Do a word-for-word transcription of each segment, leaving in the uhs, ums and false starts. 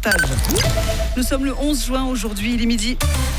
reportage. Nous sommes le onze juin aujourd'hui, il est midi.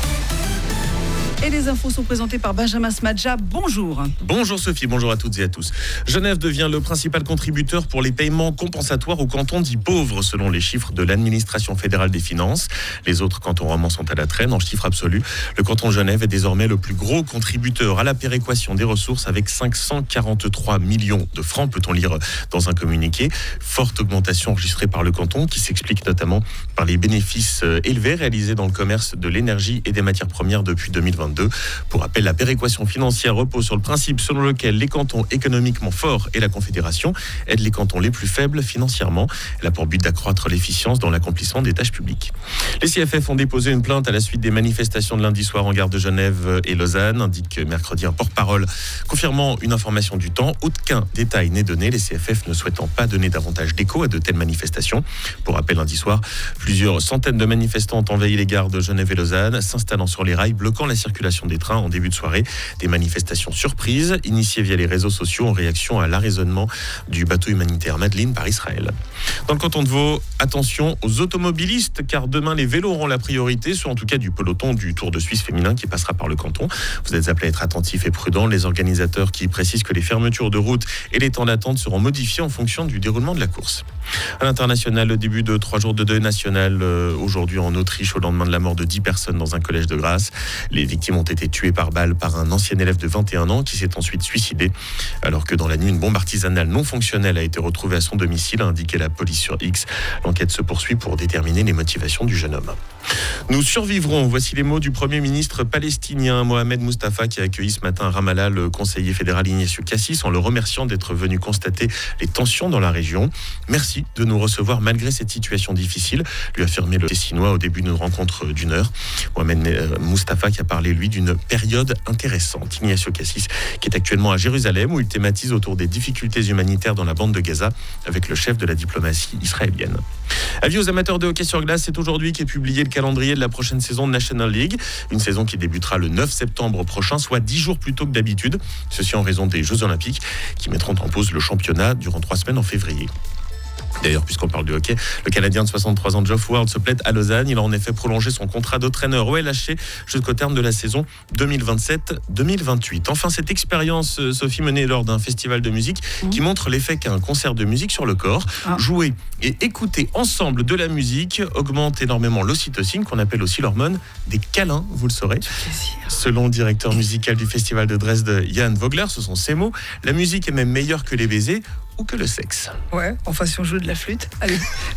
Et les infos sont présentées par Benjamin Smadja. Bonjour. Bonjour Sophie, bonjour à toutes et à tous. Genève devient le principal contributeur pour les paiements compensatoires aux cantons dits pauvres, selon les chiffres de l'administration fédérale des finances. Les autres cantons romans sont à la traîne. En chiffres absolus, le canton de Genève est désormais le plus gros contributeur à la péréquation des ressources avec cinq cent quarante-trois millions de francs, peut-on lire dans un communiqué. Forte augmentation enregistrée par le canton qui s'explique notamment par les bénéfices élevés réalisés dans le commerce de l'énergie et des matières premières depuis deux mille vingt-deux. Pour rappel, la péréquation financière repose sur le principe selon lequel les cantons économiquement forts et la Confédération aident les cantons les plus faibles financièrement. Elle a pour but d'accroître l'efficience dans l'accomplissement des tâches publiques. Les C F F ont déposé une plainte à la suite des manifestations de lundi soir en gare de Genève et Lausanne, indique mercredi un porte-parole confirmant une information du temps. Aucun détail n'est donné, les C F F ne souhaitant pas donner davantage d'écho à de telles manifestations. Pour rappel, lundi soir, plusieurs centaines de manifestants ont envahi les gares de Genève et Lausanne, s'installant sur les rails, bloquant la circulation des trains en début de soirée. Des manifestations surprises initiées via les réseaux sociaux en réaction à l'arraisonnement du bateau humanitaire Madeleine par Israël. Dans le canton de Vaud, attention aux automobilistes car demain les vélos auront la priorité, soit en tout cas du peloton du Tour de Suisse féminin qui passera par le canton. Vous êtes appelés à être attentifs et prudents. Les organisateurs qui précisent que les fermetures de route et les temps d'attente seront modifiés en fonction du déroulement de la course. À l'international, le début de trois jours de deuil national euh, aujourd'hui en Autriche au lendemain de la mort de dix personnes dans un collège de Grasse. Les victimes ont été tuées par balle par un ancien élève de vingt et un ans qui s'est ensuite suicidé. Alors que dans la nuit, une bombe artisanale non fonctionnelle a été retrouvée à son domicile, a indiqué la police sur X. L'enquête se poursuit pour déterminer les motivations du jeune homme. Nous survivrons, voici les mots du Premier ministre palestinien Mohamed Mustafa qui a accueilli ce matin à Ramallah le conseiller fédéral Ignacio Cassis en le remerciant d'être venu constater les tensions dans la région. Merci de nous recevoir malgré cette situation difficile, lui a affirmé le Tessinois au début d'une rencontre d'une heure. Mohamed Mustafa qui a parlé lui d'une période intéressante. Ignacio Cassis qui est actuellement à Jérusalem où il thématise autour des difficultés humanitaires dans la bande de Gaza avec le chef de la diplomatie israélienne. Avis aux amateurs de hockey sur glace, c'est aujourd'hui qu'est publié le calendrier de la prochaine saison de National League. Une saison qui débutera le neuf septembre prochain, soit dix jours plus tôt que d'habitude. Ceci en raison des Jeux Olympiques qui mettront en pause le championnat durant trois semaines en février. D'ailleurs, puisqu'on parle de hockey, le Canadien de soixante-trois ans Geoff Ward se plaît à Lausanne. Il a en effet prolongé son contrat d'entraîneur au L H C jusqu'au terme de la saison deux mille vingt-sept deux mille vingt-huit. Enfin, cette expérience, Sophie, menée lors d'un festival de musique mmh. qui montre l'effet qu'a un concert de musique sur le corps. Ah. Jouer et écouter ensemble de la musique augmente énormément l'ocytocine, qu'on appelle aussi l'hormone des câlins, vous le saurez. Selon le directeur musical du festival de Dresde, Jan Vogler, ce sont ses mots, la musique est même meilleure que les baisers ou que le sexe. Ouais, enfin si on joue de la flûte, allez.